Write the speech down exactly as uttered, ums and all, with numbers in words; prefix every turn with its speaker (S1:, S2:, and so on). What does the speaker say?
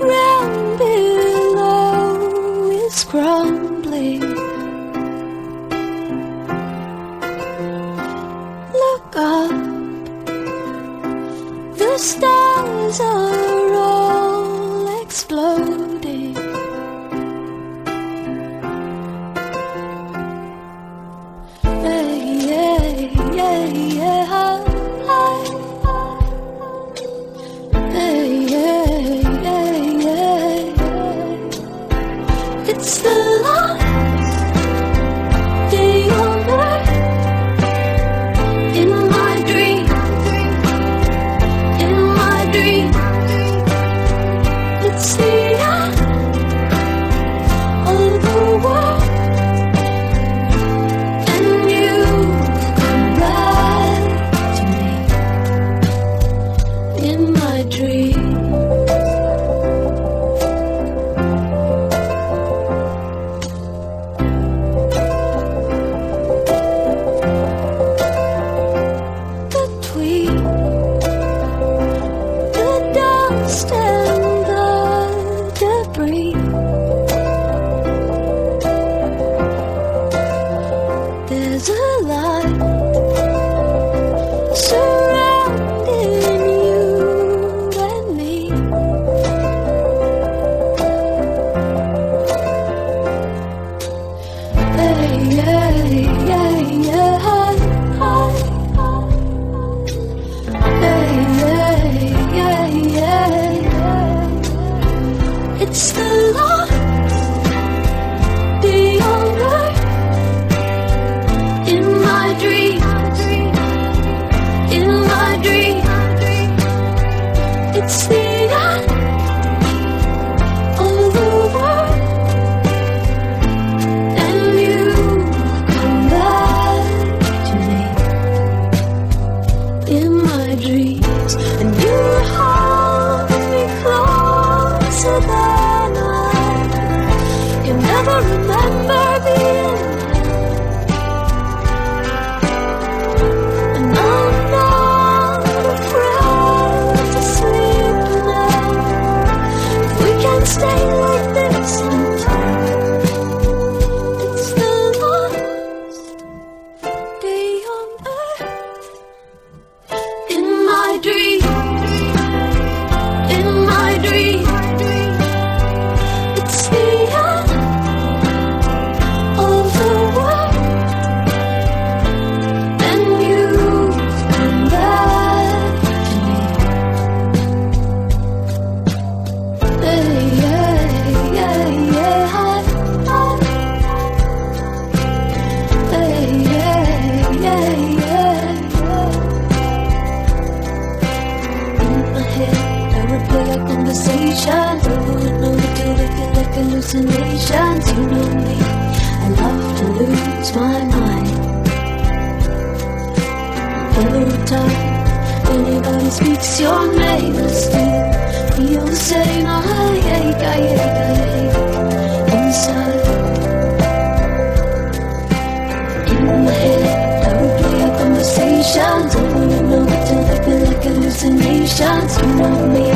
S1: ground below is crumbling. Look up, the stars are all exploding. Hey, yeah, yeah, yeah. Hey, yeah, yeah, yeah, yeah. It's the last day on earth. In my dream, in my dream, it's the end of the world. And you come back to me in my dream. Between the dust and the debris, there's a light surrounding you and me. Hey, yeah, yeah, yeah. Hey, yeah, yeah, yeah, yeah. It's the last day on earth. In my dream, in my dream, it's the end of the world. And you come back to me in my dreams, and you hold me closer than I. You never remember being, and I'm not afraid to sleep now. If we can stay like this until it's the last day on earth. In my dream, in my dream, it's the end of the world. And you come back to me. Hey, yeah, yeah, yeah. Hey, yeah, yeah, yeah. In my head, I replay our conversations. I wouldn't know it till they feel like hallucinations. You know me, I love to lose my mind. Every time anybody speaks your name, I still feel the same. I ache, I ache, I ache inside. In my head, I replay our conversations. I wanna know it till they feel like hallucinations. You know me,